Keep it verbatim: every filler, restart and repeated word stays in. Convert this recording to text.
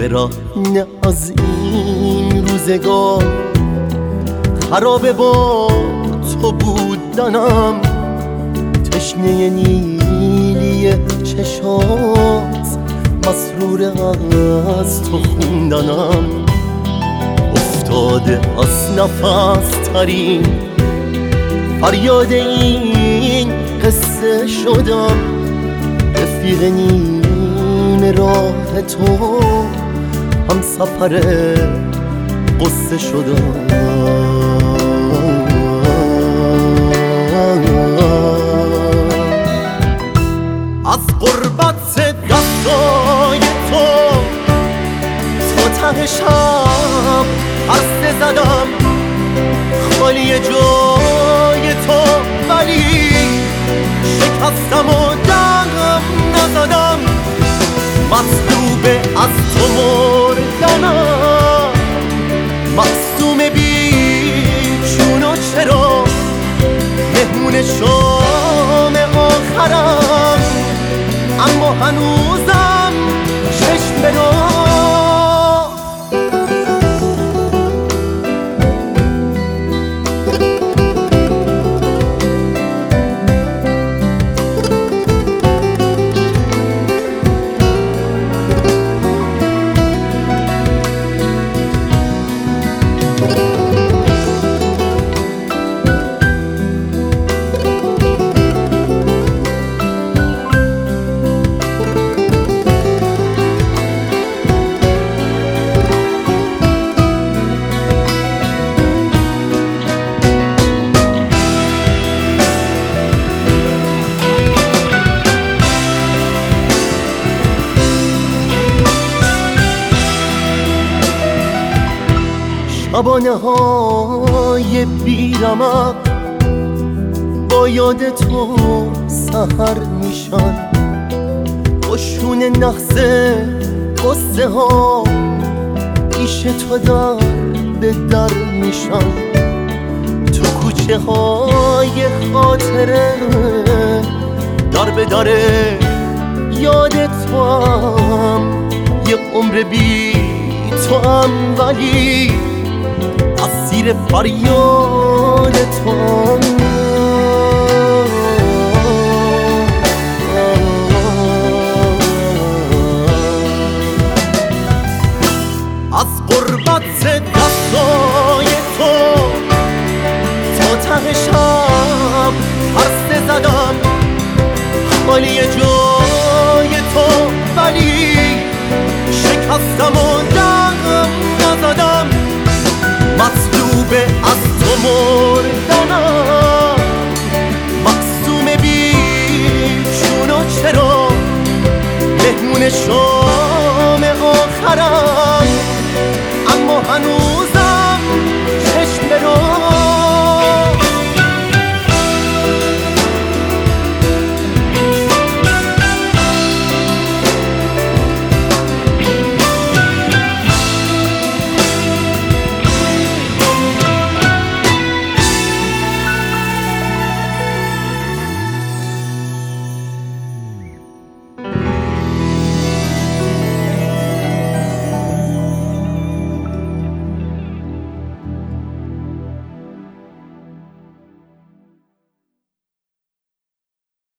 چرا نه از این روزگار خرابه با تو بودنم، تشنه نیلی چشات مسرور از تو خوندنم، افتاده از نفس ترین فریاد این قصه شدم، رفیق نیم راه تو هم سفر قصه شدم. از غربت دستای تو تا ته شب عرصه زدم، خالی جای تو ولی شکستم و دم نزدم، مطلوب از تو مردنم، معصوم بی چون و چرا مهمون شام آخرم، اما هنوزم چشم به راه. شبانه های بیرمق با یاد تو سحر میشن، قشون نقصه قصه ها پیش تو در به در میشن، تو کوچه های خاطره در به در یاد تو هم، یه عمر بی تو هم ولی اسیر فریاد تو. از غربت دستای تو تا ته شب عرصه زدم، خالی جای تو ولی شکستم و دم نزدم، مطلوب از تو مردنم، معصوم بی چون و چرا مهمون شام آخرم،